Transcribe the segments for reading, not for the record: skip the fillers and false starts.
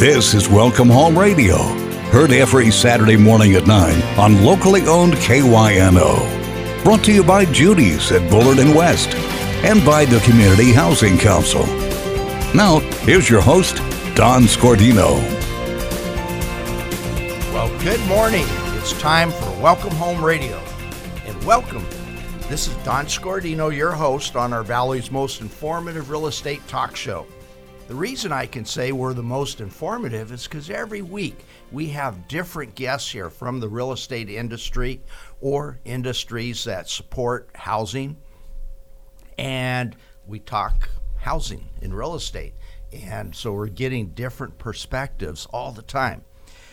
This is Welcome Home Radio, heard every Saturday morning at 9 on locally owned KYNO. Brought to you by Judy's at Bullard and West and by the Community Housing Council. Now, here's your host, Don Scordino. Well, good morning. It's time for Welcome Home Radio. And welcome. This is Don Scordino, your host on our Valley's most informative real estate talk show. The reason I can say we're the most informative is because every week we have different guests here from the real estate industry or industries that support housing. And we talk housing and real estate. And so we're getting different perspectives all the time.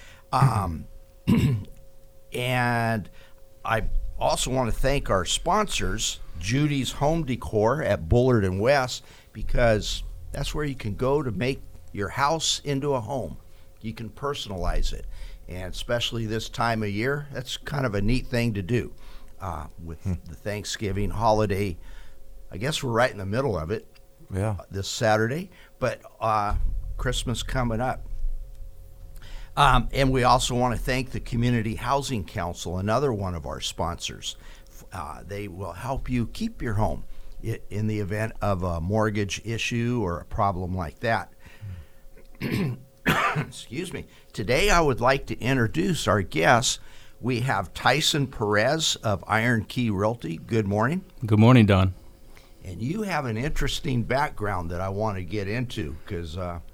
And I also want to thank our sponsors, Judy's Home Decor at Bullard and West, because that's where you can go to make your house into a home. You can personalize it. And especially this time of year, that's kind of a neat thing to do. With the Thanksgiving holiday, I guess we're right in the middle of it. Yeah. This Saturday, but Christmas coming up. And we also want to thank the Community Housing Council, another one of our sponsors. They will help you keep your home in the event of a mortgage issue or a problem like that. Excuse me. Today I would like to introduce our guests. We have Tyson Perez of Iron Key Realty. Good morning. Good morning, Don. And you have an interesting background that I want to get into because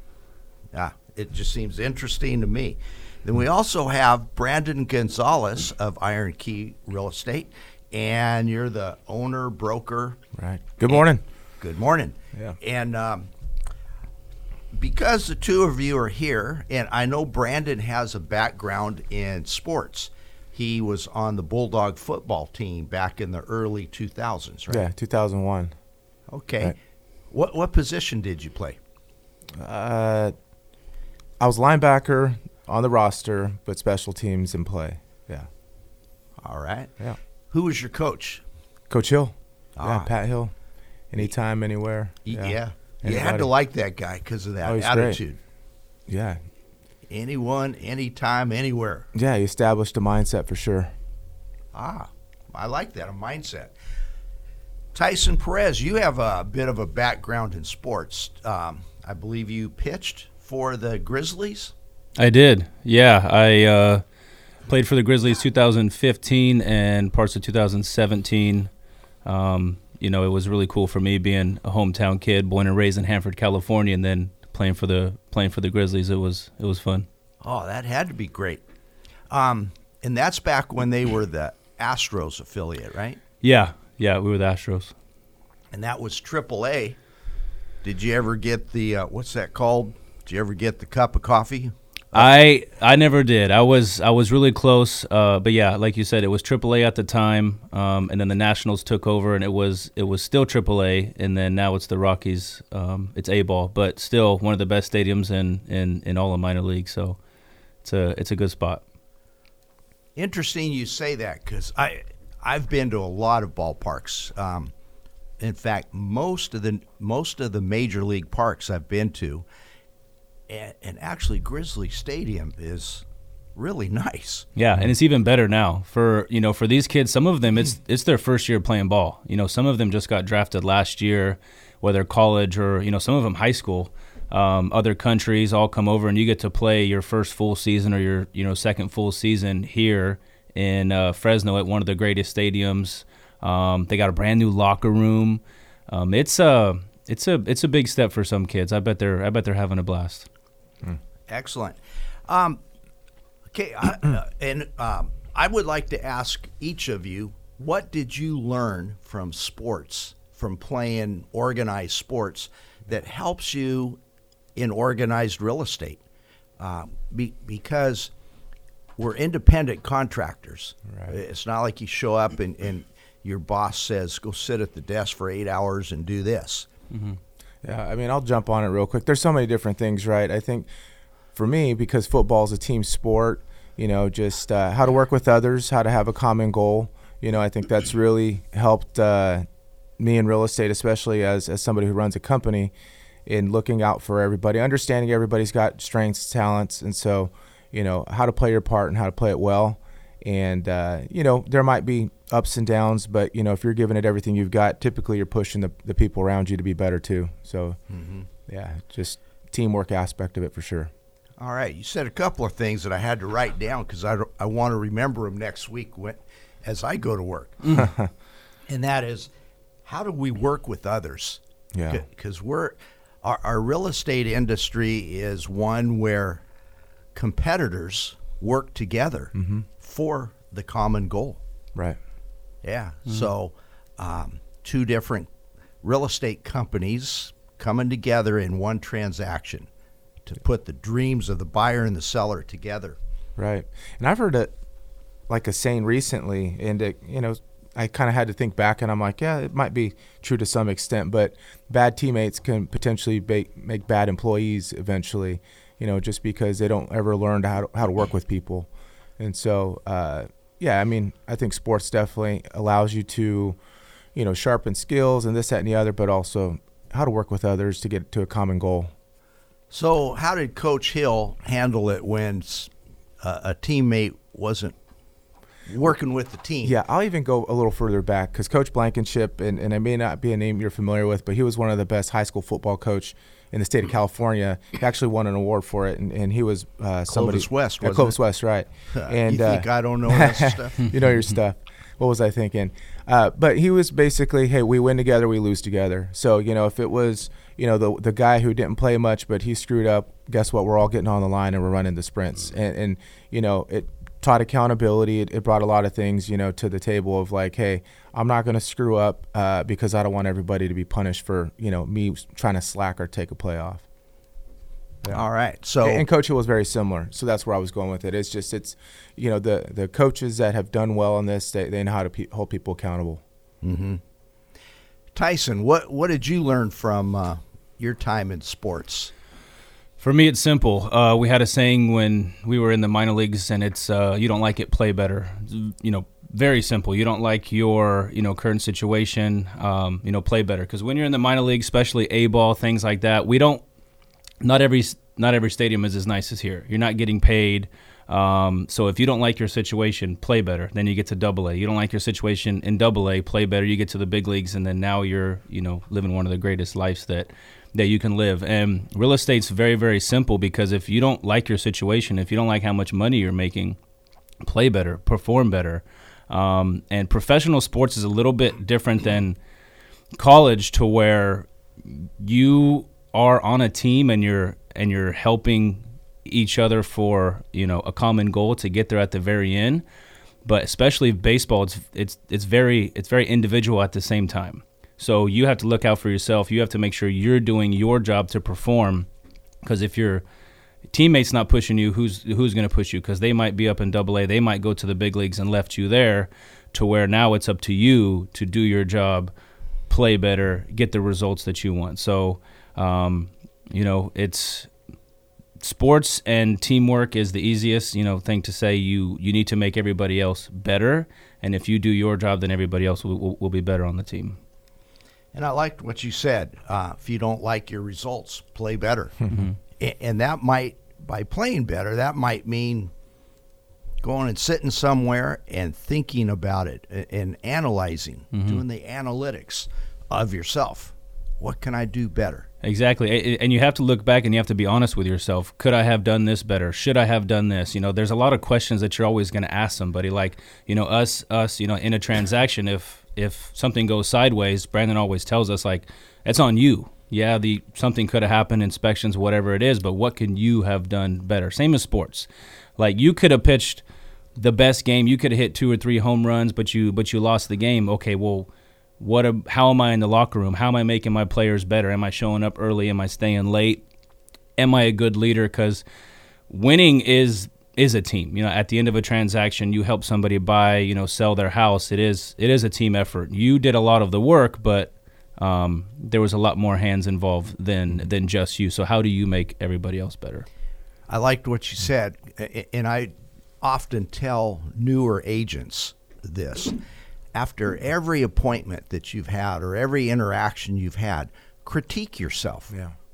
it just seems interesting to me. Then we also have Brandon Gonzalez of Iron Key Real Estate, and you're the owner, broker. Right. Good morning. Good morning. Yeah. And because the two of you are here, and I know Brandon has a background in sports. He was on the Bulldog football team back in the early 2000s, right? Yeah, 2001. Okay. Right. What position did you play? I was linebacker on the roster, but special teams in play. Yeah. All right. Yeah. Who was your coach? Coach Hill. Ah. Yeah, Pat Hill. Anytime, anywhere. Yeah. You had Anybody. to like that guy because of that Oh, he's attitude. great. Yeah. Anyone, anytime, anywhere. Yeah, he established a mindset for sure. I like that, a mindset. Tyson Perez, you have a bit of a background in sports. I believe you pitched for the Grizzlies? I did. Yeah, I played for the Grizzlies 2015 and parts of 2017. It was really cool for me being a hometown kid, born and raised in Hanford, California, and then playing for the Grizzlies. It was fun. Oh, that had to be great. And that's back when they were the Astros affiliate, right? Yeah, we were the Astros. And that was AAA. Did you ever get the what's that called? Did you ever get the cup of coffee? I never did. I was really close, but yeah, like you said, it was AAA at the time, and then the Nationals took over, and it was still AAA, and then now it's the Rockies. It's A-ball, but still one of the best stadiums in all of minor league. So it's a good spot. Interesting you say that because I've been to a lot of ballparks. In fact, most of the major league parks I've been to. And actually, Grizzly Stadium is really nice. Yeah, and it's even better now for these kids. Some of them, it's their first year playing ball. Some of them just got drafted last year, whether college or some of them high school. Other countries all come over, and you get to play your first full season or your second full season here in Fresno at one of the greatest stadiums. They got a brand new locker room. It's a big step for some kids. I bet they're having a blast. Excellent. Okay, I would like to ask each of you, what did you learn from sports, from playing organized sports, that helps you in organized real estate? Because we're independent contractors. Right. It's not like you show up and your boss says, go sit at the desk for 8 hours and do this. Mm-hmm. Yeah, I mean, I'll jump on it real quick. There's so many different things, right? I think for me, because football is a team sport, just how to work with others, how to have a common goal. I think that's really helped me in real estate, especially as somebody who runs a company. in looking out for everybody, understanding everybody's got strengths, talents, and so, how to play your part and how to play it well. And, there might be ups and downs, but, if you're giving it everything you've got, typically you're pushing the people around you to be better too. So, just teamwork aspect of it for sure. All right. You said a couple of things that I had to write down because I want to remember them next week as I go to work. And that is, how do we work with others? Yeah. Because our real estate industry is one where competitors work together for the common goal. Right. Yeah. So two different real estate companies coming together in one transaction to put the dreams of the buyer and the seller together. Right. And I've heard it like a saying recently, and I kind of had to think back, and I'm like, yeah, it might be true to some extent, but bad teammates can potentially make bad employees eventually, just because they don't ever learn how to work with people. And so, I think sports definitely allows you to, sharpen skills and this, that, and the other, but also how to work with others to get to a common goal. So how did Coach Hill handle it when a teammate wasn't working with the team? Yeah, I'll even go a little further back because Coach Blankenship, and it may not be a name you're familiar with, but he was one of the best high school football coach in the state of California. He actually won an award for it, and he was Clovis West, wasn't Clovis it? West, right. And you think I don't know that stuff? You know your stuff. What was I thinking? But he was basically, hey, we win together, we lose together. So, if it was, the guy who didn't play much, but he screwed up, guess what? We're all getting on the line and we're running the sprints. And it taught accountability. It brought a lot of things, to the table of like, hey, I'm not going to screw up because I don't want everybody to be punished for, me trying to slack or take a play off. Yeah. All right. So and Coach Hill was very similar. So that's where I was going with it. It's just, the coaches that have done well in this, they know how to hold people accountable. Mm-hmm. Tyson, what did you learn from your time in sports? For me, it's simple. We had a saying when we were in the minor leagues, and it's you don't like it, play better. Very simple. You don't like your current situation, play better. Because when you're in the minor league, especially A-ball, things like that, not every stadium is as nice as here. You're not getting paid. So if you don't like your situation, play better. Then you get to AA. You don't like your situation in AA, play better. You get to the big leagues, and then now you're living one of the greatest lives that you can live. And real estate's very, very simple because if you don't like your situation, if you don't like how much money you're making, play better, perform better. And professional sports is a little bit different than college, to where you are on a team and you're helping each other for a common goal to get there at the very end. But especially baseball, it's very individual at the same time. So you have to look out for yourself. You have to make sure you're doing your job to perform, because if your teammate's not pushing you, who's going to push you? Because they might be up in AA, they might go to the big leagues and left you there, to where now it's up to you to do your job, play better, get the results that you want. So, it's sports and teamwork is the easiest, thing to say. You need to make everybody else better, and if you do your job, then everybody else will be better on the team. And I liked what you said. If you don't like your results, play better. Mm-hmm. And that might, by playing better, that might mean going and sitting somewhere and thinking about it and analyzing, doing the analytics of yourself. What can I do better? Exactly. And you have to look back and you have to be honest with yourself. Could I have done this better? Should I have done this? There's a lot of questions that you're always going to ask somebody. Like, us, in a transaction, if something goes sideways, Brandon always tells us, like, it's on you. Yeah, something could have happened, inspections, whatever it is, but what can you have done better? Same as sports. Like, you could have pitched the best game. You could have hit 2 or 3 home runs, but you lost the game. Okay, well, how am I in the locker room? How am I making my players better? Am I showing up early? Am I staying late? Am I a good leader? Because winning is a team. At the end of a transaction, you help somebody buy, sell their house. It is a team effort. You did a lot of the work, but there was a lot more hands involved than just you. So how do you make everybody else better? I liked what you said, and I often tell newer agents this. After every appointment that you've had or every interaction you've had, critique yourself. Yeah.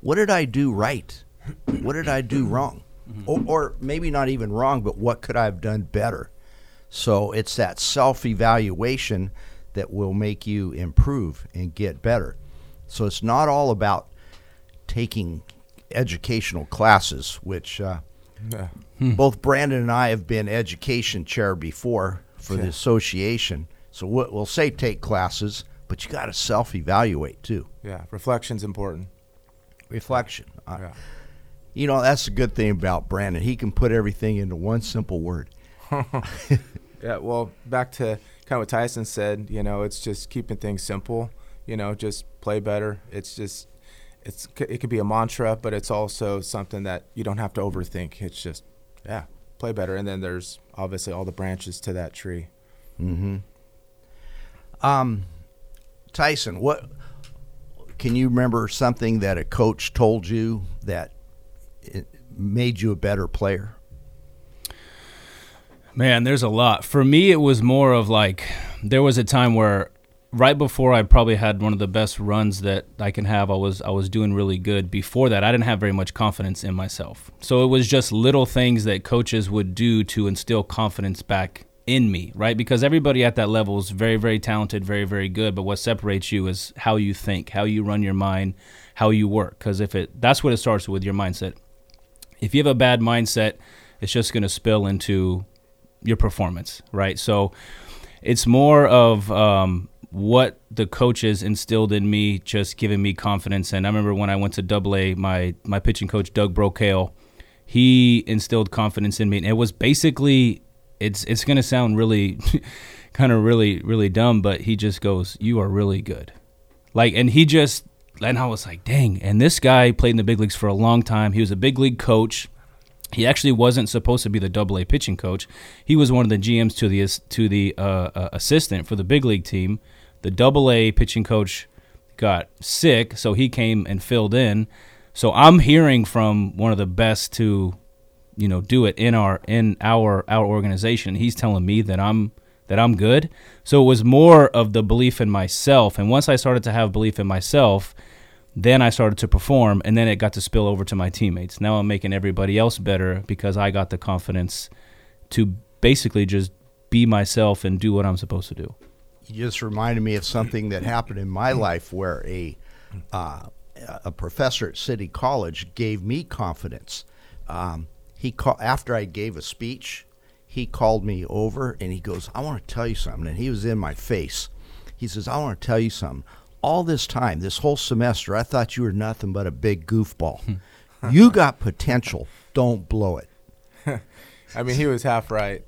what did I do right? What did I do wrong? Or maybe not even wrong, but what could I have done better? So it's that self-evaluation that will make you improve and get better. So it's not all about taking educational classes, which both Brandon and I have been education chair before for the association. So we'll say take classes, but you got to self-evaluate too. Yeah, reflection's important. Reflection. You know, that's the good thing about Brandon. He can put everything into one simple word. Yeah, well, back to kind of what Tyson said, you know, it's just keeping things simple, you know, just play better. It could be a mantra, but it's also something that you don't have to overthink. It's just, play better. And then there's obviously all the branches to that tree. Mm-hmm. Tyson, what can you remember something that a coach told you that it made you a better player? Man, there's a lot. For me, it was more of like, there was a time where right before I probably had one of the best runs that I can have, I was doing really good. Before that, I didn't have very much confidence in myself. So it was just little things that coaches would do to instill confidence back in me, right? Because everybody at that level is very, very talented, very, very good. But what separates you is how you think, how you run your mind, how you work. Because that's what it starts with, your mindset. If you have a bad mindset, it's just going to spill into your performance, right? So it's more of what the coaches instilled in me, just giving me confidence. And I remember when I went to AA, my pitching coach, Doug Brokale, he instilled confidence in me. And it was basically, it's going to sound really, kind of really, really dumb, but he just goes, "You are really good." And I was like, dang. And this guy played in the big leagues for a long time. He was a big league coach. He actually wasn't supposed to be the AA pitching coach. He was one of the GMs to the assistant for the big league team. The AA pitching coach got sick, so he came and filled in. So I'm hearing from one of the best to, do it in our organization. He's telling me that I'm good. So it was more of the belief in myself. And once I started to have belief in myself, then I started to perform, and then it got to spill over to my teammates. Now I'm making everybody else better because I got the confidence to basically just be myself and do what I'm supposed to do. You just reminded me of something that happened in my life where a professor at City College gave me confidence. After I gave a speech, he called me over and he goes, "I want to tell you something." And he was in my face. He says, "I want to tell you something. All this time, this whole semester, I thought you were nothing but a big goofball. You got potential. Don't blow it." I mean, he was half right.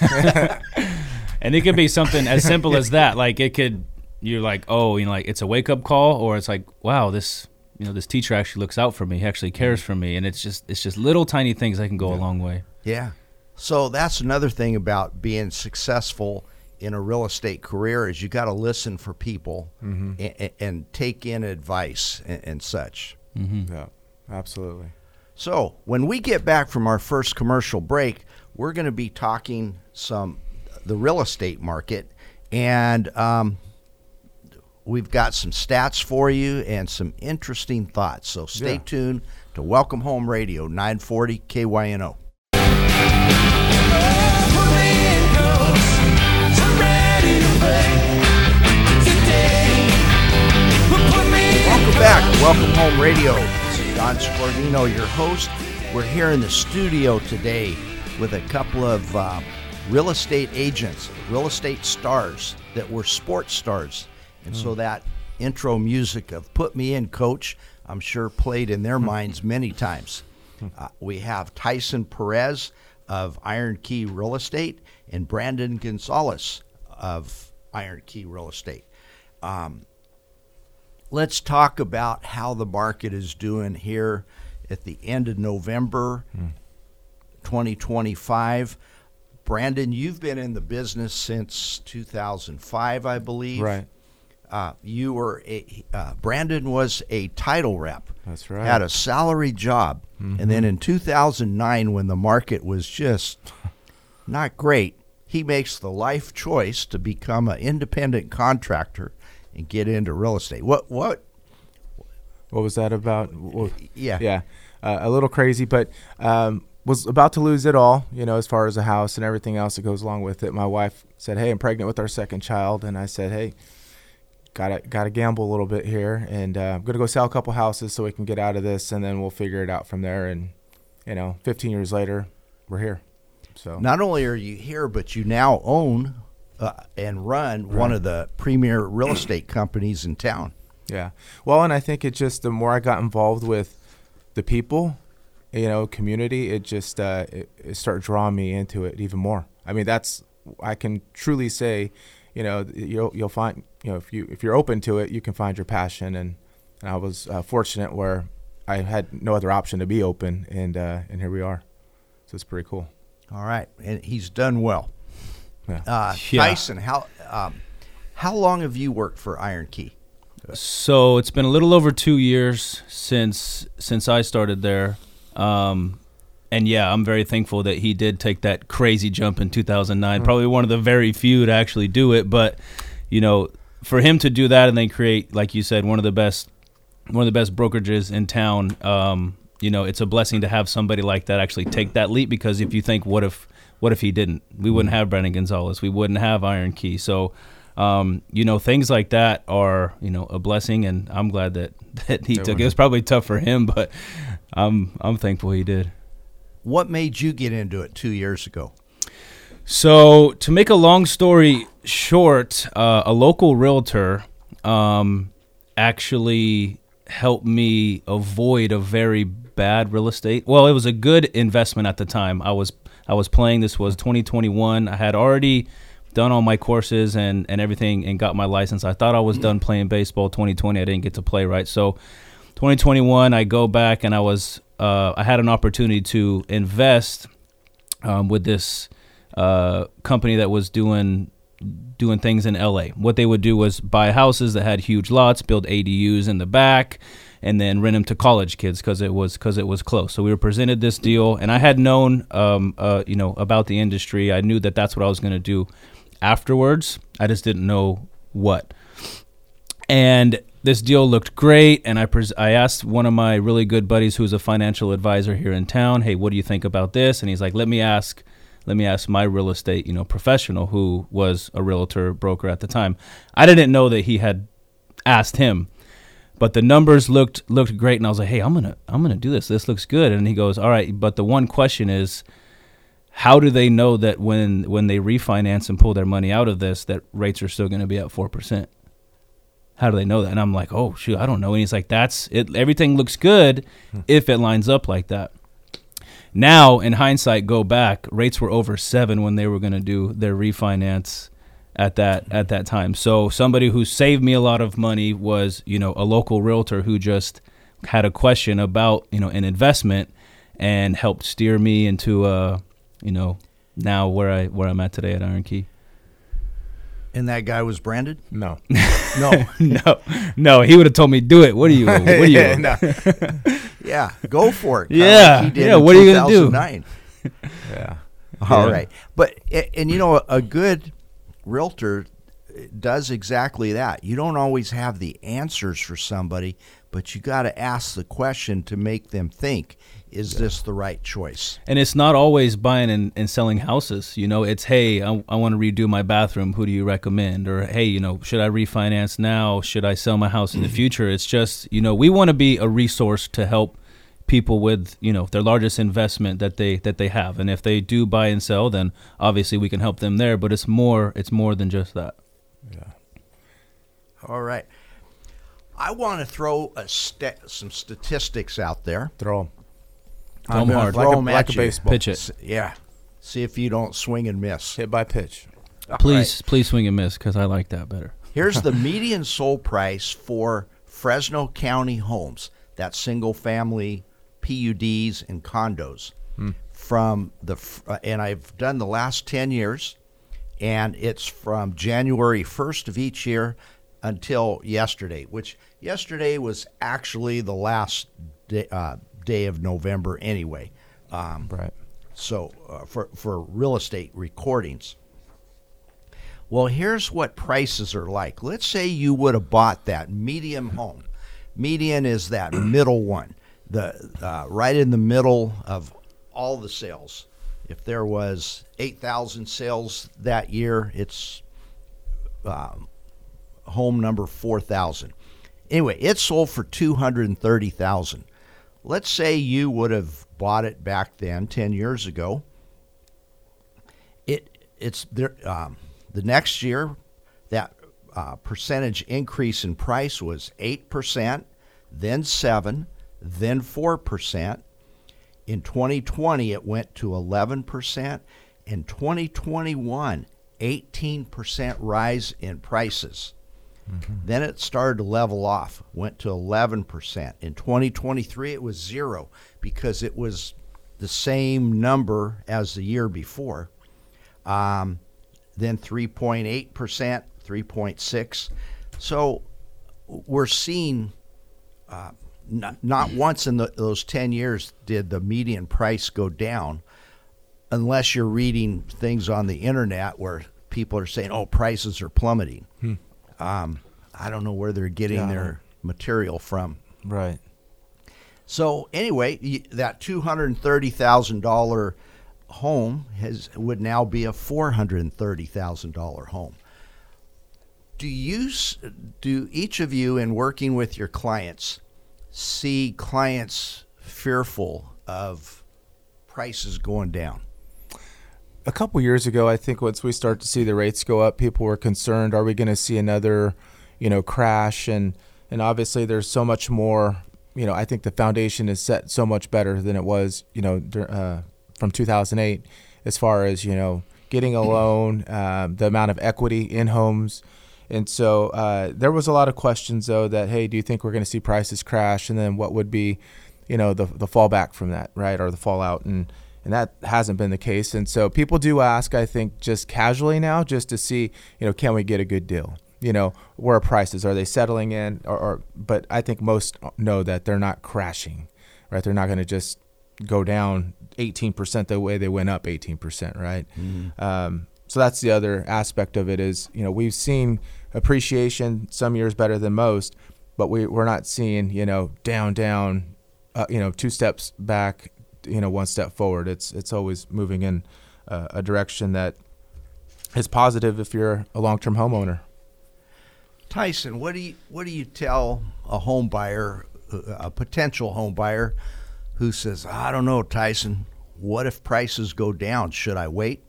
And it could be something as simple as that. Like you're like, oh, like it's a wake up call, or it's like, wow, this teacher actually looks out for me. He actually cares for me. And it's just little tiny things that can go a long way. Yeah. So that's another thing about being successful in a real estate career is you got to listen for people and take in advice and such. Mm-hmm. Yeah, absolutely. So when we get back from our first commercial break, we're going to be talking the real estate market, and we've got some stats for you and some interesting thoughts. So stay tuned to Welcome Home Radio, 940 KYNO. Welcome back to Welcome Home Radio. This is Don Scordino, your host. We're here in the studio today with a couple of real estate agents, real estate stars that were sports stars. And so that intro music of "Put Me In, Coach," I'm sure played in their minds many times. We have Tyson Perez of Iron Key Real Estate and Brandon Gonzalez of Iron Key Real Estate. Let's talk about how the market is doing here at the end of November 2025. Brandon, you've been in the business since 2005, I believe. Right. You were Brandon was a title rep. That's right. Had a salary job. And then in 2009, when the market was just not great, he makes the life choice to become an independent contractor and get into real estate. What What was that about? Yeah. A little crazy, but was about to lose it all, as far as the house and everything else that goes along with it. My wife said, "Hey, I'm pregnant with our second child," and I said, "Hey, gotta gamble a little bit here, and I'm gonna go sell a couple houses so we can get out of this, and then we'll figure it out from there." And 15 years later, we're here. So not only are you here, but you now own and run one of the premier real estate companies in town. Yeah. Well, and I think it just, the more I got involved with the people, community, it just it started drawing me into it even more. I mean, I can truly say, you'll find, if you're open to it, you can find your passion. And I was fortunate where I had no other option to be open, and here we are. So it's pretty cool. All right, and he's done well. Yeah. Tyson, how long have you worked for Iron Key? So it's been a little over 2 years since I started there. And yeah, I'm very thankful that he did take that crazy jump in 2009. Probably one of the very few to actually do it. But, for him to do that and then create, like you said, one of the best brokerages in town, it's a blessing to have somebody like that actually take that leap, because if you think, what if he didn't? We wouldn't have Brandon Gonzalez. We wouldn't have Iron Key. So, things like that are, a blessing, and I'm glad that he took it. It was probably tough for him, but I'm thankful he did. What made you get into it 2 years ago? So to make a long story short, a local realtor actually helped me avoid a very bad real estate. Well, it was a good investment at the time. I was playing. This was 2021. I had already done all my courses and everything and got my license. I thought I was done playing baseball. 2020, I didn't get to play, right? So 2021, I go back and I had an opportunity to invest with this company that was doing things in LA. What they would do was buy houses that had huge lots, build ADUs in the back, and then rent them to college kids because it was close. So we were presented this deal, and I had known about the industry. I knew that that's what I was going to do afterwards. I just didn't know what. And this deal looked great, and I asked one of my really good buddies who's a financial advisor here in town, "Hey, what do you think about this?" And he's like, let me ask my real estate, professional who was a realtor broker at the time. I didn't know that he had asked him, but the numbers looked great, and I was like, "Hey, I'm gonna do this. This looks good." And he goes, "All right, but the one question is, how do they know that when they refinance and pull their money out of this, that rates are still going to be at 4%? How do they know that?" And I'm like, "Oh shoot, I don't know." And he's like, "That's it. Everything looks good if it lines up like that." Now, in hindsight, go back, rates were over 7 when they were going to do their refinance at that time. So somebody who saved me a lot of money was, a local realtor who just had a question about, an investment, and helped steer me into, now where I'm at today at Iron Key. And that guy was Brandon? No. No. He would have told me, "Do it. What are you?" No. Yeah, go for it. Yeah. Like he did Yeah. in What are you going to do? 2009. Yeah. All right. But, and a good realtor does exactly that. You don't always have the answers for somebody, but you got to ask the question to make them think, is this the right choice? And it's not always buying and selling houses. It's, "Hey, I want to redo my bathroom. Who do you recommend?" Or, "Hey, should I refinance now? Should I sell my house in the future?" It's just, we want to be a resource to help people with, their largest investment that they have. And if they do buy and sell, then obviously we can help them there. But it's more than just that. Yeah. All right. I want to throw some statistics out there. Throw 'em. Throw 'em hard. Like a baseball. Pitch it. Yeah. See if you don't swing and miss. Hit by pitch. Please swing and miss, because I like that better. Here's the median sold price for Fresno County homes. That's single family PUDs and condos. And I've done the last 10 years, and it's from January 1st of each year until yesterday, which yesterday was actually the last day of November anyway. Right. So for real estate recordings. Well, here's what prices are like. Let's say you would have bought that medium home. Median is that middle one, the right in the middle of all the sales. If there was 8,000 sales that year, it's home number 4,000. Anyway, it sold for $230,000. Let's say you would have bought it back then, 10 years ago. It's there. The next year, that percentage increase in price was 8%, then 7%, then 4%. In 2020, it went to 11%. In 2021, 18% rise in prices. Mm-hmm. Then it started to level off, went to 11%. In 2023, it was 0 because it was the same number as the year before. Then 3.8%, 3.6%. So we're seeing not once in those 10 years did the median price go down, unless you're reading things on the internet where people are saying, oh, prices are plummeting. I don't know where they're getting their material from. Right. So anyway, that $230,000 home would now be a $430,000 home. Do each of you, in working with your clients, see clients fearful of prices going down? A couple years ago, I think once we start to see the rates go up, people were concerned, are we going to see another, crash? And obviously there's so much more, I think the foundation is set so much better than it was, from 2008, as far as, getting a loan, the amount of equity in homes. And so there was a lot of questions, though, that, hey, do you think we're going to see prices crash? And then what would be, the fallback from that, right, or the fallout? And that hasn't been the case. And so people do ask, I think, just casually now, just to see, can we get a good deal? Where are prices? Are they settling in? But I think most know that they're not crashing, right? They're not going to just go down 18% the way they went up 18%, right? Mm-hmm. So that's the other aspect of it is, we've seen appreciation some years better than most, but we're not seeing, down, 2 steps back, 1 step forward. It's always moving in a direction that is positive if you're a long-term homeowner. Tyson, what do you tell a home buyer, a potential home buyer, who says, I don't know, Tyson, what if prices go down? Should I wait?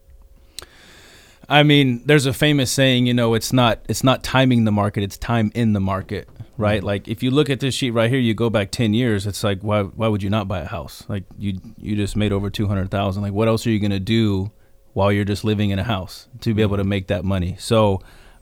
I mean, there's a famous saying, it's not timing the market, it's time in the market, right? Mm-hmm. Like if you look at this sheet right here, you go back 10 years, it's like, why would you not buy a house? Like you just made over $200,000. Like what else are you going to do while you're just living in a house to be able to make that money? So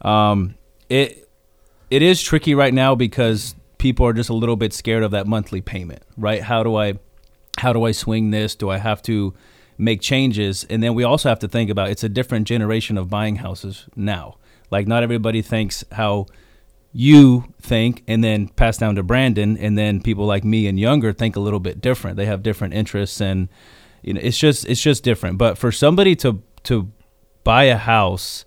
it is tricky right now because people are just a little bit scared of that monthly payment, right? How do I swing this? Do I have to make changes? And then we also have to think about it's a different generation of buying houses now. Like not everybody thinks how you think and then pass down to Brandon, and then people like me and younger think a little bit different. They have different interests, and it's just different. But for somebody to buy a house,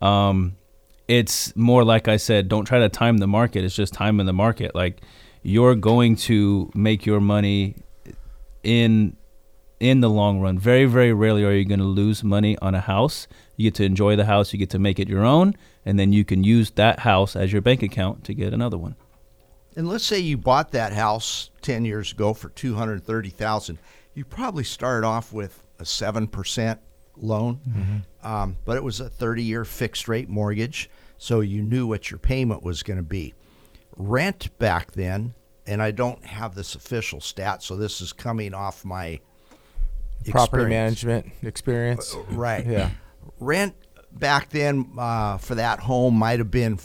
it's more like I said, don't try to time the market. It's just time in the market. Like you're going to make your money in the long run. Very, very rarely are you going to lose money on a house. You get to enjoy the house. You get to make it your own. And then you can use that house as your bank account to get another one. And let's say you bought that house 10 years ago for $230,000. You probably started off with a 7% loan, mm-hmm. But it was a 30-year fixed rate mortgage, so you knew what your payment was going to be. Rent back then, and I don't have this official stat, so this is coming off my property management experience. Right. Yeah. Rent back then for that home might have been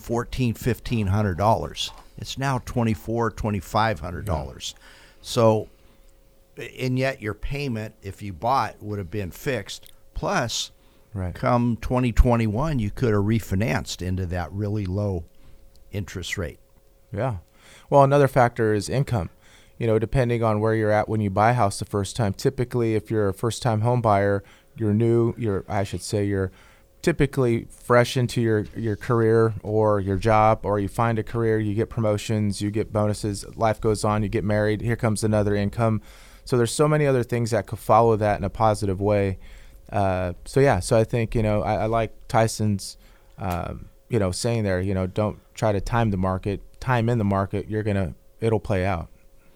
$1,500. It's now $2,500. Yeah. So, and yet your payment, if you bought, would have been fixed. Plus, right. Come 2021, you could have refinanced into that really low interest rate. Yeah. Well, another factor is income. Depending on where you're at when you buy a house the first time. Typically, if you're a first-time home buyer, you're new. You're typically fresh into your career or your job, or you find a career, you get promotions, you get bonuses, life goes on, you get married, here comes another income. So there's so many other things that could follow that in a positive way. So I think, I like Tyson's, saying there, don't try to time in the market, it'll play out.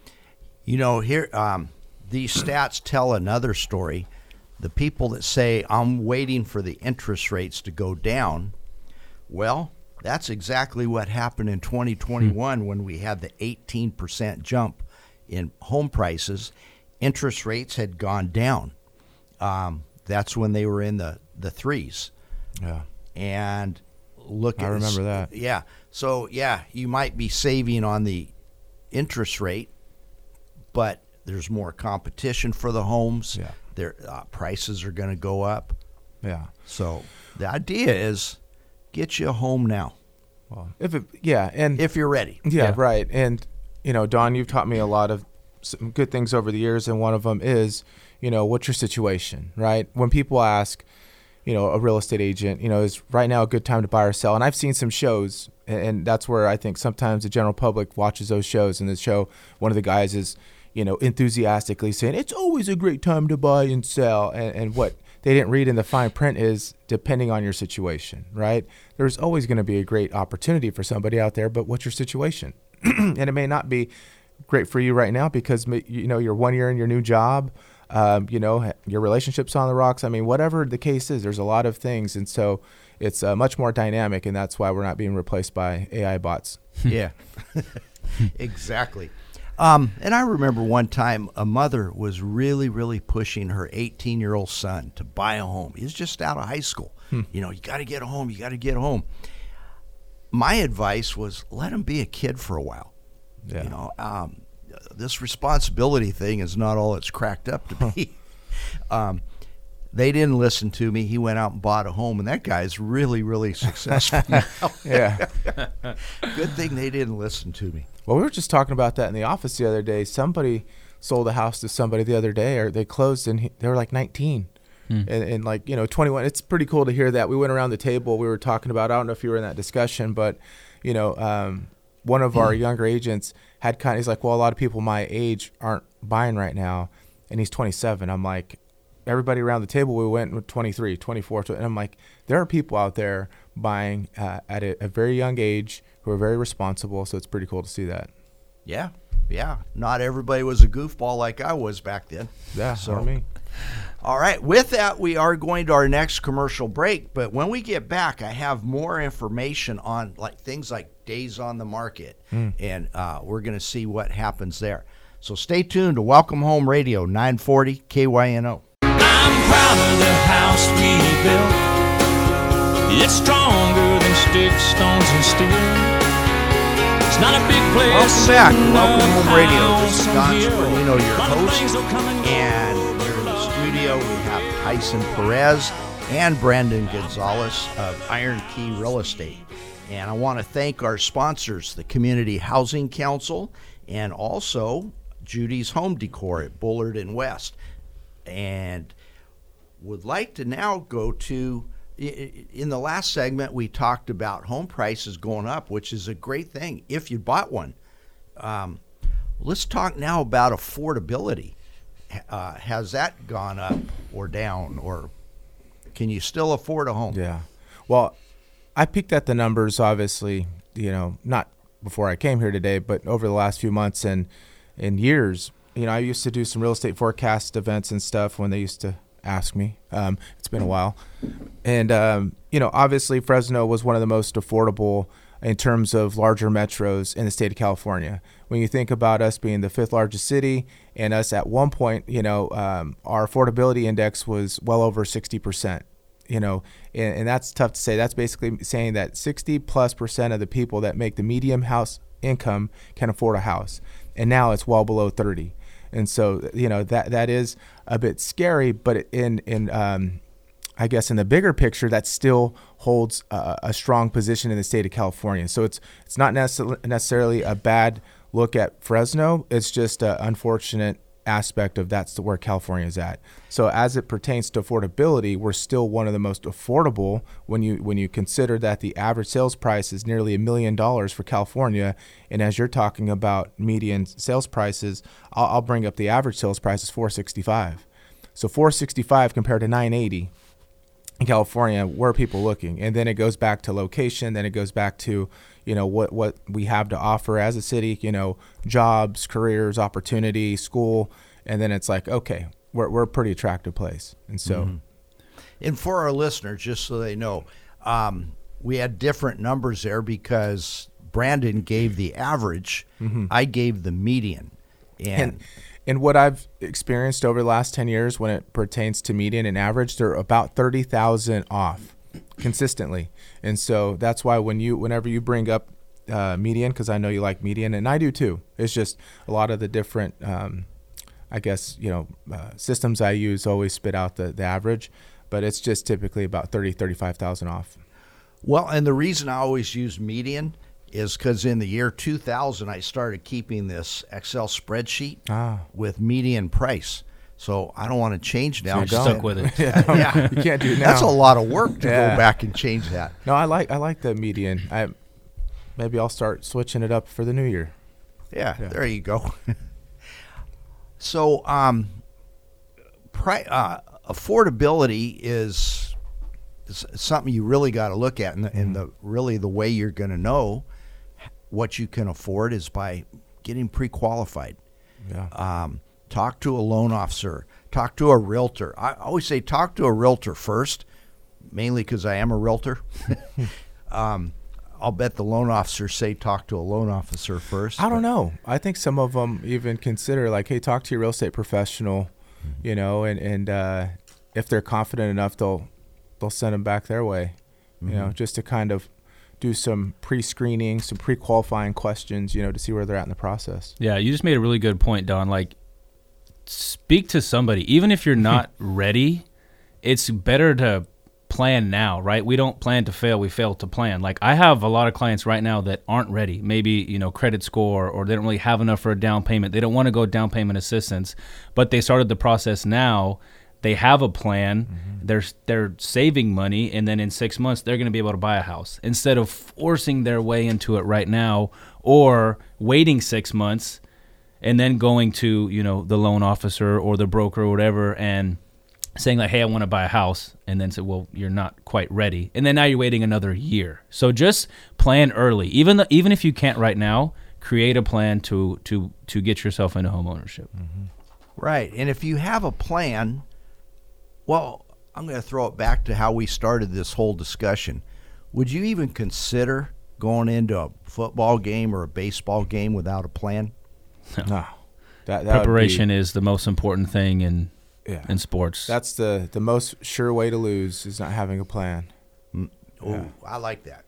Here, these stats tell another story. The people that say, I'm waiting for the interest rates to go down, well, that's exactly what happened in 2021 when we had the 18% jump in home prices. Interest rates had gone down. That's when they were in the threes. Yeah. And I remember that. Yeah. So, you might be saving on the interest rate, but there's more competition for the homes. Yeah. Their prices are going to go up. Yeah. So the idea is get you a home now. Well, if you're ready. Yeah, right. And Don, you've taught me a lot of some good things over the years, and one of them is, what's your situation, right? When people ask, a real estate agent, is right now a good time to buy or sell? And I've seen some shows, and that's where I think sometimes the general public watches those shows. And the show, one of the guys is, enthusiastically saying it's always a great time to buy and sell. And what they didn't read in the fine print is depending on your situation, right? There's always going to be a great opportunity for somebody out there, but what's your situation? And it may not be great for you right now because, you're 1 year in your new job, your relationship's on the rocks. I mean, whatever the case is, there's a lot of things. And so it's much more dynamic, and that's why we're not being replaced by AI bots. Yeah, exactly. And I remember one time a mother was really, really pushing her 18-year-old son to buy a home. He was just out of high school. You got to get a home. You got to get a home. My advice was let him be a kid for a while. Yeah. This responsibility thing is not all it's cracked up to be. They didn't listen to me. He went out and bought a home, and that guy's really, really successful now. Yeah. Good thing they didn't listen to me. Well, we were just talking about that in the office the other day. Somebody sold a house to somebody the other day, or they closed, and they were like 19. And 21. It's pretty cool to hear that. We went around the table. We were talking about, I don't know if you were in that discussion, but, one of our younger agents he's like, well, a lot of people my age aren't buying right now. And he's 27. I'm like, everybody around the table, we went with 23, 24. And I'm like, there are people out there buying at a very young age who are very responsible. So it's pretty cool to see that. Yeah. Not everybody was a goofball like I was back then. Yeah, or me. All right. With that, we are going to our next commercial break. But when we get back, I have more information on things like days on the market. And we're going to see what happens there. So stay tuned to Welcome Home Radio, 940 KYNO. I'm proud of the house we built. It's stronger than sticks, stones, and steel. It's not a big place. Welcome back to Welcome Home Radio. This is Don Scornino, your host. And here in the studio, we have Tyson Perez and Brandon Gonzalez of Iron Key Real Estate. And I want to thank our sponsors, the Community Housing Council, and also Judy's Home Decor at Bullard and West. And would like to now go to, in the last segment, we talked about home prices going up, which is a great thing if you bought one. Let's talk now about affordability. Has that gone up or down, or can you still afford a home? Yeah. Well, I peeked at the numbers, obviously, not before I came here today, but over the last few months and years. I used to do some real estate forecast events and stuff when they used to ask me. It's been a while. And, obviously Fresno was one of the most affordable in terms of larger metros in the state of California. When you think about us being the 5th largest city, and us at one point, our affordability index was well over 60%. And that's tough to say. That's basically saying that 60+% of the people that make the median house income can afford a house. And now it's well below 30. And so, that is a bit scary, but I guess in the bigger picture, that still holds a strong position in the state of California. So it's not necessarily a bad look at Fresno. It's just an unfortunate aspect of that's where California is at. So as it pertains to affordability, we're still one of the most affordable when you consider that the average sales price is nearly $1 million for California. And as you're talking about median sales prices, I'll bring up the average sales price is $465. So $465 compared to $980 in California, where are people looking? And then it goes back to location. Then it goes back to, what we have to offer as a city, jobs, careers, opportunity, school. And then it's like, okay, we're a pretty attractive place. And so. And for our listeners, just so they know, we had different numbers there because Brandon gave the average. I gave the median. And what I've experienced over the last 10 years when it pertains to median and average, they're about 30,000 off consistently. And so that's why whenever you bring up median, because I know you like median, and I do too, it's just a lot of the different, systems I use always spit out the average, but it's just typically about 35,000 off. Well, and the reason I always use median is because in the year 2000, I started keeping this Excel spreadsheet with median price. So I don't want to change now. So you're stuck with it. Yeah. You can't do it now. That's a lot of work to go back and change that. No, I like the median. Maybe I'll start switching it up for the new year. Yeah. There you go. So affordability is something you really got to look at, and the way you're going to know what you can afford is by getting pre-qualified. Yeah. Talk to a loan officer. Talk to a realtor. I always say talk to a realtor first, mainly because I am a realtor. I'll bet the loan officers say talk to a loan officer first. I don't know. I think some of them even consider like, hey, talk to your real estate professional, and if they're confident enough, they'll send them back their way, just to kind of do some pre-screening, some pre-qualifying questions, to see where they're at in the process. Yeah, you just made a really good point, Don. Like, speak to somebody. Even if you're not ready, it's better to plan now, right? We don't plan to fail. We fail to plan. Like, I have a lot of clients right now that aren't ready. Maybe, credit score, or they don't really have enough for a down payment. They don't want to go down payment assistance, but they started the process now. They have a plan. They're saving money, and then in 6 months they're going to be able to buy a house instead of forcing their way into it right now, or waiting 6 months and then going to the loan officer or the broker or whatever and saying like, hey, I want to buy a house, and then say, well, you're not quite ready, and then now you're waiting another year. So just plan early, even if you can't right now. Create a plan to get yourself into home ownership. Right, and if you have a plan. Well, I'm going to throw it back to how we started this whole discussion. Would you even consider going into a football game or a baseball game without a plan? No. That Preparation is the most important thing in sports. That's the most sure way to lose, is not having a plan. I like that.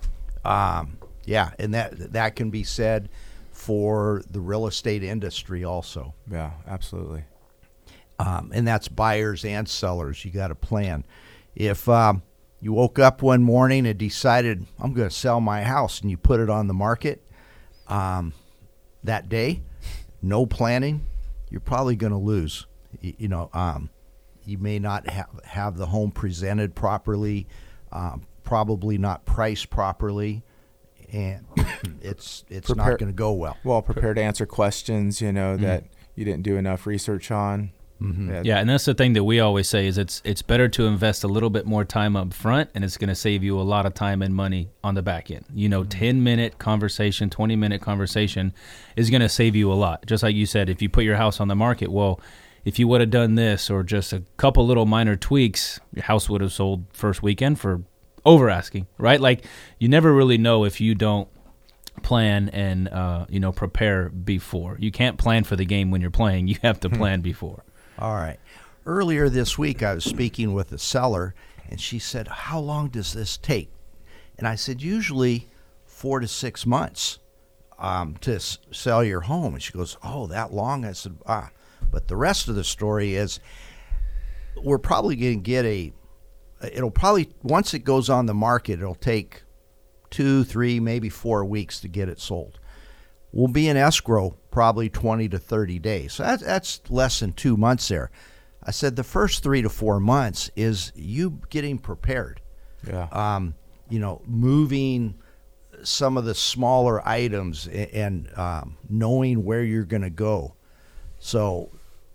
And that can be said for the real estate industry also. Yeah, absolutely. And that's buyers and sellers. You got a plan. If you woke up one morning and decided, I'm going to sell my house, and you put it on the market that day, no planning, you're probably going to lose. You may not have the home presented properly, probably not priced properly, and it's not going to go well. Well, prepare to answer questions, that you didn't do enough research on. Yeah, and that's the thing that we always say is it's better to invest a little bit more time up front, and it's going to save you a lot of time and money on the back end. 10-minute conversation, 20-minute conversation is going to save you a lot. Just like you said, if you put your house on the market, well, if you would have done this or just a couple little minor tweaks, your house would have sold first weekend for over asking, right? Like, you never really know if you don't plan and prepare before. You can't plan for the game when you're playing. You have to plan before. All right. Earlier this week, I was speaking with a seller, and she said, how long does this take? And I said, usually 4 to 6 months to sell your home. And she goes, oh, that long? I said, But the rest of the story is we're probably going to get once it goes on the market, it'll take 2, 3, maybe 4 weeks to get it sold. We'll be in escrow probably 20 to 30 days. So that's less than 2 months there. I said the first 3 to 4 months is you getting prepared. Yeah. Moving some of the smaller items and knowing where you're going to go. So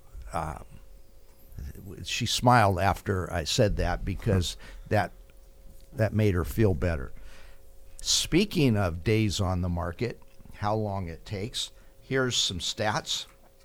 she smiled after I said that because that made her feel better. Speaking of days on the market, how long it takes, here's some stats.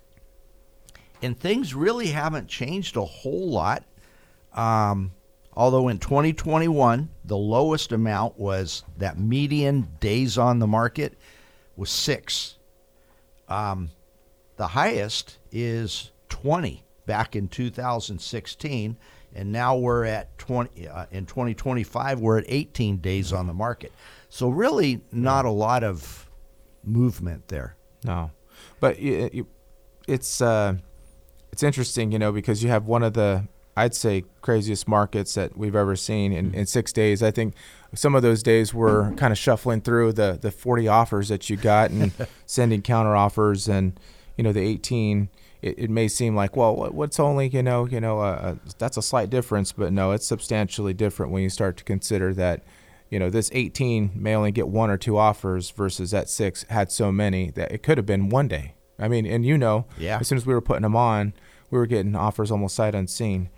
And things really haven't changed a whole lot. Although in 2021, the lowest amount was that median days on the market was 6. The highest is 20 back in 2016, and now we're at 20. In 2025, we're at 18 days on the market. So really not a lot of movement there. No, but it's interesting, because you have one of the, I'd say, craziest markets that we've ever seen in 6 days. I think some of those days were kind of shuffling through the 40 offers that you got and sending counter offers, and the 18. It may seem like, well, what's only that's a slight difference, but no, it's substantially different when you start to consider that this 18 may only get 1 or 2 offers versus that 6 had so many that it could have been one day. I mean, and yeah. As soon as we were putting them on, we were getting offers almost sight unseen.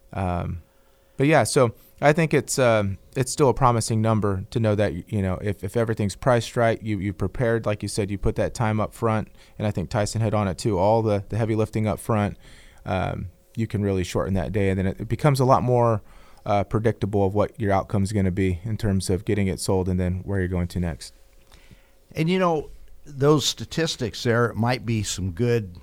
But yeah, so I think it's still a promising number to know that if everything's priced right, you prepared, like you said, you put that time up front, and I think Tyson hit on it too. All the heavy lifting up front, you can really shorten that day, and then it becomes a lot more predictable of what your outcome is going to be in terms of getting it sold and then where you're going to next. And those statistics there might be some good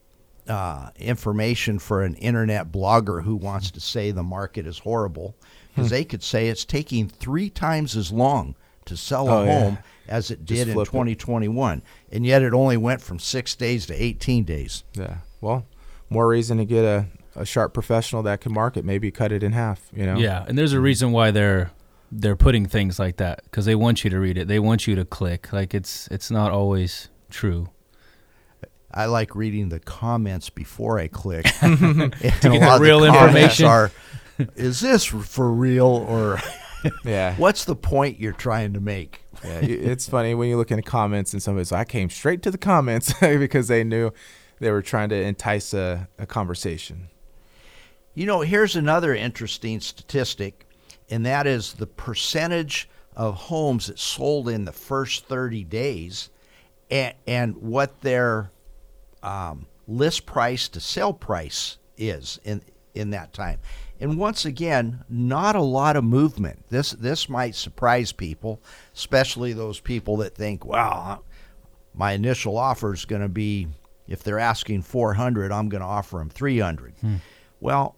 information for an internet blogger who wants to say the market is horrible, because they could say it's taking 3 times as long to sell a home as it did in 2021, and yet it only went from 6 days to 18 days. Yeah, well, more reason to get a sharp professional that can market, maybe cut it in half. Yeah, and there's a reason why they're putting things like that, because they want you to read it, they want you to click. Like it's not always true. I like reading the comments before I click. To get the real information. Is this for real, or yeah? What's the point you're trying to make? Yeah, it's funny when you look in the comments and somebody's like, I came straight to the comments because they knew they were trying to entice a conversation. Here's another interesting statistic, and that is the percentage of homes that sold in the first 30 days and what their list price to sale price is in that time. And once again, not a lot of movement. This might surprise people, especially those people that think, wow, my initial offer is going to be, if they're asking $400, I'm going to offer them $300. Well,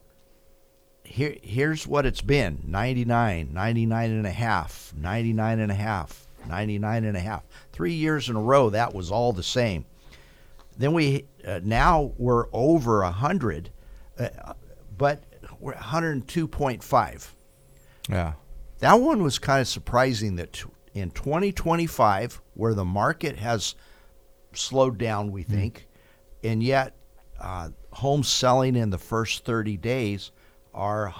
here's what it's been: 99, 99.5, 99.5, 99.5. 3 years in a row, that was all the same. Then now we're over 100, but we're 102.5. Yeah. That one was kind of surprising, that in 2025, where the market has slowed down, we think, and yet homes selling in the first 30 days are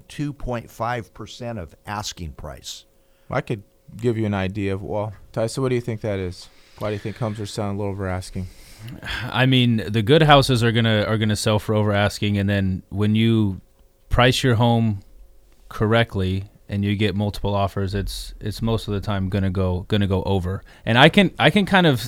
102.5% of asking price. I could give you an idea of, Tyson, what do you think that is? Why do you think homes are selling a little over asking? I mean, the good houses are gonna sell for over asking, and then when you price your home correctly and you get multiple offers, it's most of the time gonna go over. And I can kind of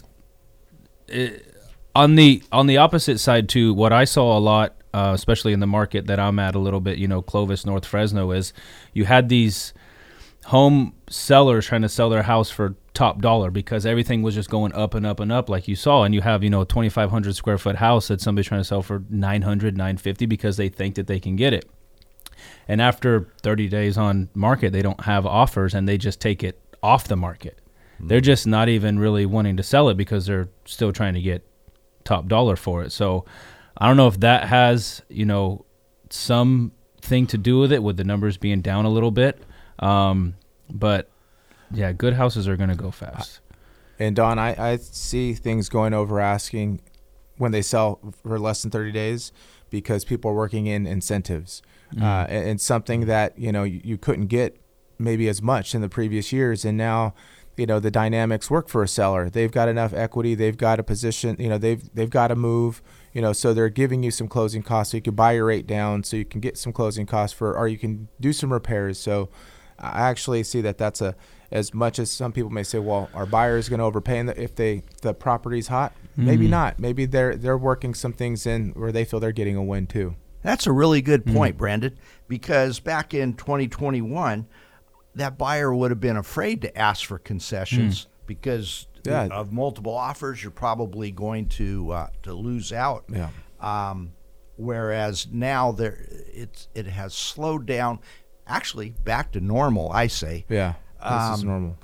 on the opposite side too. What I saw a lot, especially in the market that I'm at a little bit, Clovis, North Fresno, is you had these home sellers trying to sell their house for top dollar because everything was just going up and up and up, like you saw. And you have, a 2,500 square foot house that somebody's trying to sell for $900, $950 because they think that they can get it. And after 30 days on market, they don't have offers and they just take it off the market. They're just not even really wanting to sell it because they're still trying to get top dollar for it. So I don't know if that has, something to do with it, with the numbers being down a little bit. But yeah, good houses are going to go fast. And Don, I see things going over asking when they sell for less than 30 days because people are working in incentives. And something that, you couldn't get maybe as much in the previous years. And now, the dynamics work for a seller. They've got enough equity. They've got a position, they've got to move, so they're giving you some closing costs so you can buy your rate down so you can get some closing costs or you can do some repairs. So I actually see that that's as much as some people may say, well, our buyer is going to overpay if the property's hot. Maybe not. Maybe they're working some things in where they feel they're getting a win too. That's a really good point, Brandon, because back in 2021, that buyer would have been afraid to ask for concessions because of multiple offers. You're probably going to lose out. Yeah. Whereas now it has slowed down, actually back to normal, I say. Yeah, this is normal.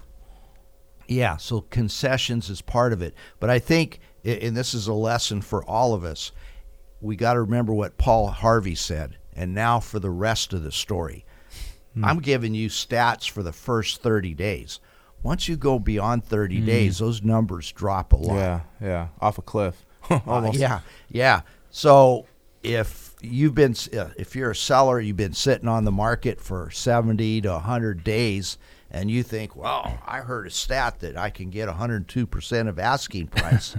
Yeah, so concessions is part of it. But I think, and this is a lesson for all of us, we got to remember what Paul Harvey said. And now for the rest of the story. I'm giving you stats for the first 30 days. Once you go beyond 30 days, those numbers drop a lot. Yeah, off a cliff. Almost. Yeah. So if you're a seller, you've been sitting on the market for 70 to 100 days, and you think, well, I heard a stat that I can get 102% of asking price.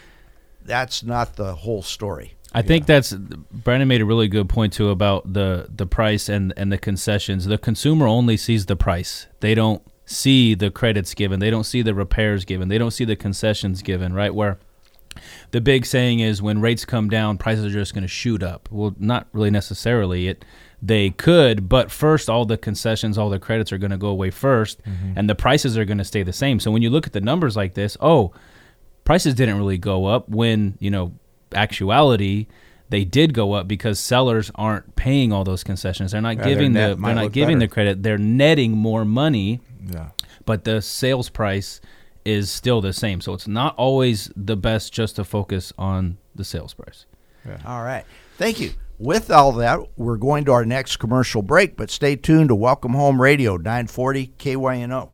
That's not the whole story. I think Brandon made a really good point too about the price and the concessions. The consumer only sees the price. They don't see the credits given. They don't see the repairs given. They don't see the concessions given, right? Where the big saying is when rates come down, prices are just going to shoot up. Well, not really necessarily. They could, but first all the concessions, all the credits are going to go away first, and the prices are going to stay the same. So when you look at the numbers like this, prices didn't really go up when, actuality they did go up because sellers aren't paying all those concessions. They're not giving the credit. They're netting more money. Yeah. But the sales price is still the same. So it's not always the best just to focus on the sales price. Yeah. All right. Thank you. With all that, we're going to our next commercial break, but stay tuned to Welcome Home Radio, 940 KYNO.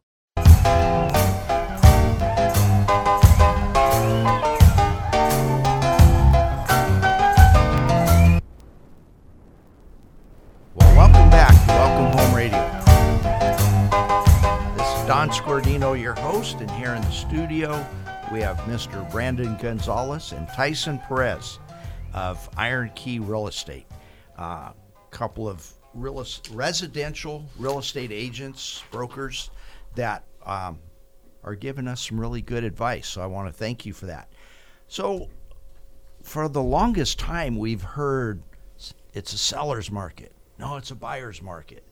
Welcome back to Welcome Home Radio. This is Don Scordino, your host, and here in the studio we have Mr. Brandon Gonzalez and Tyson Perez of Iron Key Real Estate. A couple of residential real estate agents, brokers that are giving us some really good advice, so I want to thank you for that. So for the longest time we've heard it's a seller's market. No, it's a buyer's market.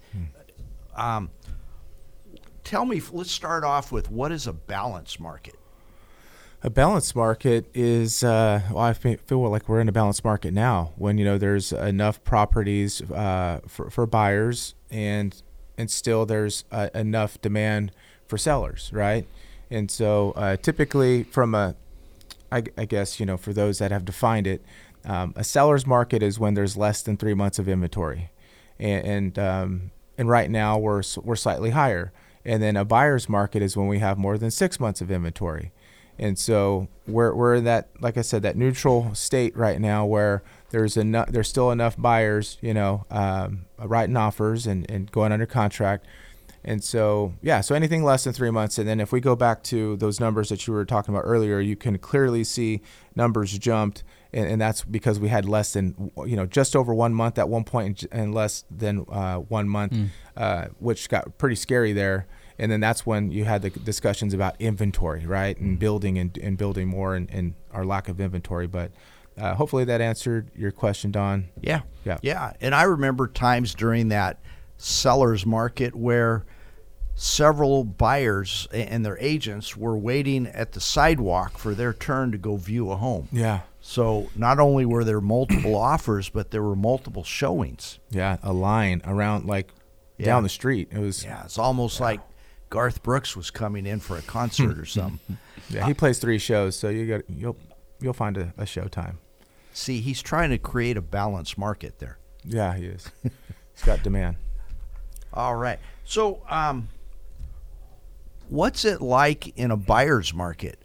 Tell me, let's start off with, what is a balanced market? A balanced market is, I feel like we're in a balanced market now when, there's enough properties for buyers and still there's enough demand for sellers, right? And so typically I guess, for those that have defined it, a seller's market is when there's less than 3 months of inventory. And right now we're slightly higher. And then a buyer's market is when we have more than 6 months of inventory. And so we're in that, like I said, that neutral state right now where there's still enough buyers, writing offers and going under contract. And so, so anything less than 3 months. And then if we go back to those numbers that you were talking about earlier, you can clearly see numbers jumped. And that's because we had less than, just over 1 month at one point and less than 1 month, which got pretty scary there. And then that's when you had the discussions about inventory, right, and building and building more and our lack of inventory. But hopefully that answered your question, Don. Yeah. And I remember times during that seller's market where several buyers and their agents were waiting at the sidewalk for their turn to go view a home. Yeah. So not only were there multiple offers, but there were multiple showings. Yeah, a line around down the street. It was. Yeah, it's almost like Garth Brooks was coming in for a concert or something. Yeah, he plays 3 shows, so you'll find a showtime. See, he's trying to create a balanced market there. Yeah, he is. He's got demand. All right. So What's it like in a buyer's market?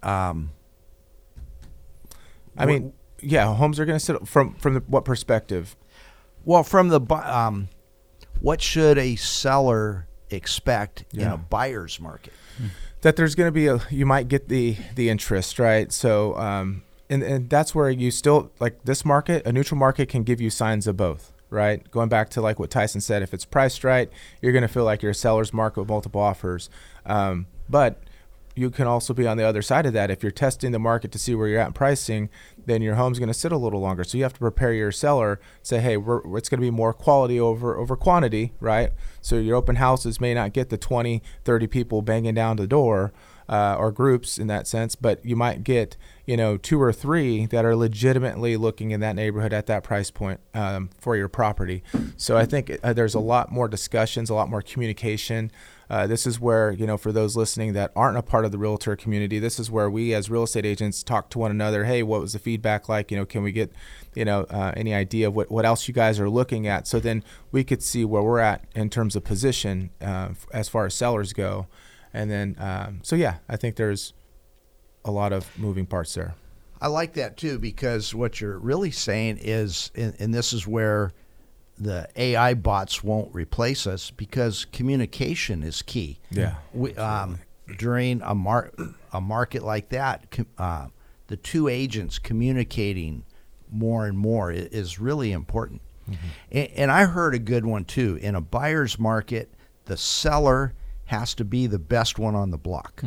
I mean, yeah, homes are going to sit from what perspective? Well, from the what should a seller expect in a buyer's market? That there's going to be you might get the interest, right? So, and that's where you still, like this market, a neutral market can give you signs of both, right? Going back to like what Tyson said, if it's priced right, you're going to feel like you're a seller's market with multiple offers. But you can also be on the other side of that. If you're testing the market to see where you're at in pricing, then your home's going to sit a little longer. So you have to prepare your seller, say, hey, it's going to be more quality over quantity, right? So your open houses may not get the 20, 30 people banging down the door or groups in that sense, but you might get, 2 or 3 that are legitimately looking in that neighborhood at that price point for your property. So I think there's a lot more discussions, a lot more communication. This is where, for those listening that aren't a part of the realtor community, this is where we as real estate agents talk to one another. Hey, what was the feedback like? Can we get, any idea of what else you guys are looking at? So then we could see where we're at in terms of position as far as sellers go. And then, I think there's a lot of moving parts there. I like that too, because what you're really saying is, and this is where the AI bots won't replace us, because communication is key. Yeah. During a market like that, the two agents communicating more and more is really important. Mm-hmm. And I heard a good one too. In a buyer's market, the seller has to be the best one on the block.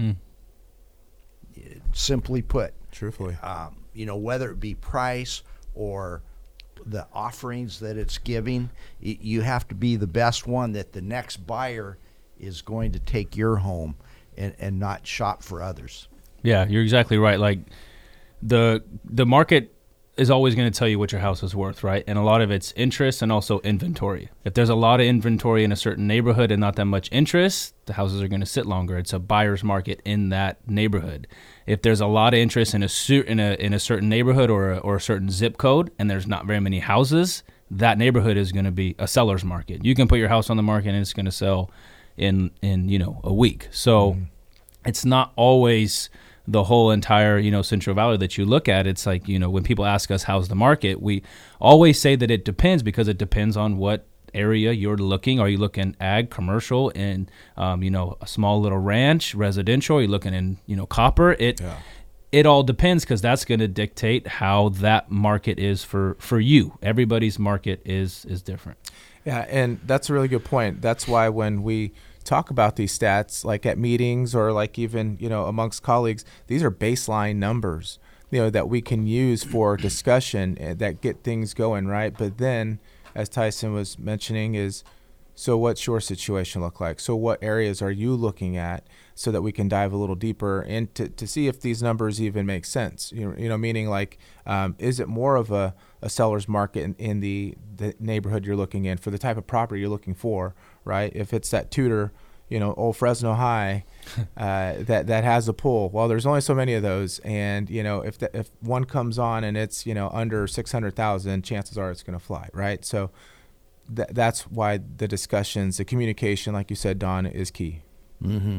Simply put. Truthfully. Whether it be price or the offerings that it's giving, you have to be the best one that the next buyer is going to take your home and not shop for others. Yeah, you're exactly right. Like the market is always going to tell you what your house is worth, right? And a lot of it's interest and also inventory. If there's a lot of inventory in a certain neighborhood and not that much interest, the houses are going to sit longer. It's a buyer's market in that neighborhood. If there's a lot of interest in a certain neighborhood or a certain zip code and there's not very many houses, that neighborhood is going to be a seller's market. You can put your house on the market and it's going to sell in a week. So it's not always the whole entire, Central Valley that you look at. It's like, when people ask us, how's the market? We always say that it depends, because it depends on what area you're looking. Are you looking ag, commercial, and, a small little ranch, residential? Are you looking in, copper? It all depends, because that's going to dictate how that market is for you. Everybody's market is different. Yeah, and that's a really good point. That's why when we talk about these stats, like at meetings or like even, amongst colleagues, these are baseline numbers, that we can use for discussion that get things going, right? But then, as Tyson was mentioning, is, so what's your situation look like? So what areas are you looking at, so that we can dive a little deeper into to see if these numbers even make sense? Meaning like, is it more of a seller's market in the neighborhood you're looking in for the type of property you're looking for, right? If it's that Tudor, old Fresno High, that has a pool, well, there's only so many of those, and if one comes on and it's under 600,000, chances are it's going to fly, right? So that's why the discussions, the communication, like you said, Don, is key. Mm-hmm.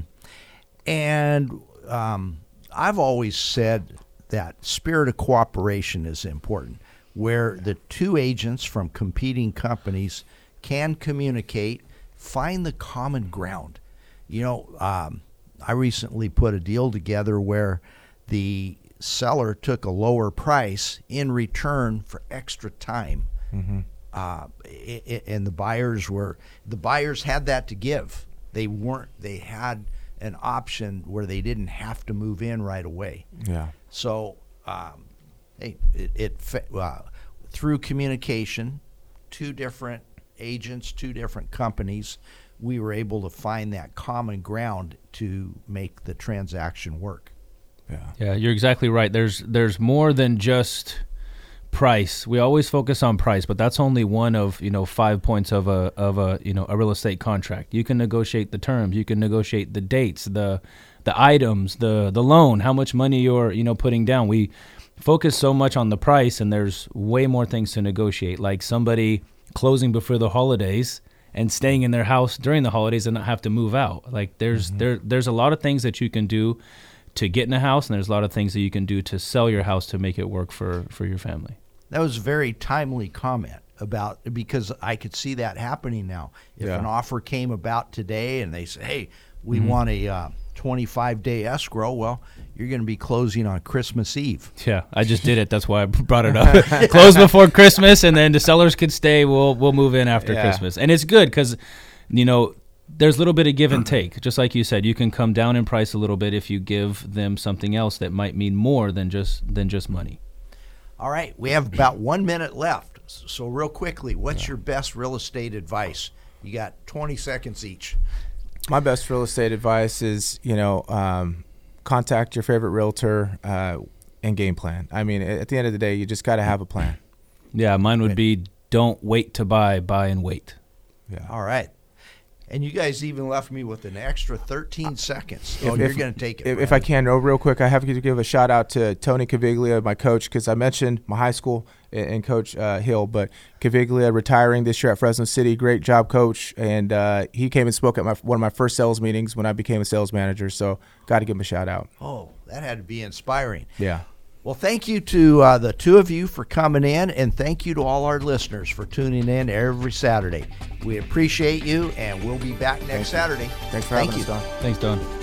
And I've always said that spirit of cooperation is important, where the two agents from competing companies can communicate, find the common ground. I recently put a deal together where the seller took a lower price in return for extra time. Mm-hmm. And the buyers had that to give. They had an option where they didn't have to move in right away. Yeah. So, through communication, two different agents, two different companies, we were able to find that common ground to make the transaction work. Yeah, you're exactly right. There's more than just price. We always focus on price, but that's only one of 5 points of a real estate contract. You can negotiate the terms, you can negotiate the dates, the items, the loan, how much money you're putting down. We focus so much on the price, and there's way more things to negotiate, like somebody closing before the holidays and staying in their house during the holidays and not have to move out. Like there's a lot of things that you can do to get in a house, and there's a lot of things that you can do to sell your house to make it work for your family. That was a very timely comment because I could see that happening now. If an offer came about today and they say, hey, we want a 25-day escrow, well, you're going to be closing on Christmas Eve. Yeah, I just did it. That's why I brought it up. Close before Christmas, and then the sellers could stay. We'll move in after Christmas. And it's good because, there's a little bit of give and take. Just like you said, you can come down in price a little bit if you give them something else that might mean more than just money. All right, we have about 1 minute left. So real quickly, what's your best real estate advice? You got 20 seconds each. My best real estate advice is, contact your favorite realtor and game plan. I mean, at the end of the day, you just got to have a plan. Yeah, mine would be don't wait to buy and wait. Yeah. All right. And you guys even left me with an extra 13 seconds. You're going to take it. If I can, real quick, I have to give a shout out to Tony Caviglia, my coach, because I mentioned my high school and Coach Hill, but Caviglia retiring this year at Fresno City. Great job, Coach. And he came and spoke at one of my first sales meetings when I became a sales manager. So got to give him a shout out. Oh, that had to be inspiring. Yeah. Well, thank you to the two of you for coming in, and thank you to all our listeners for tuning in every Saturday. We appreciate you, and we'll be back next Saturday. Thanks for having us, you. Don. Thanks, Don.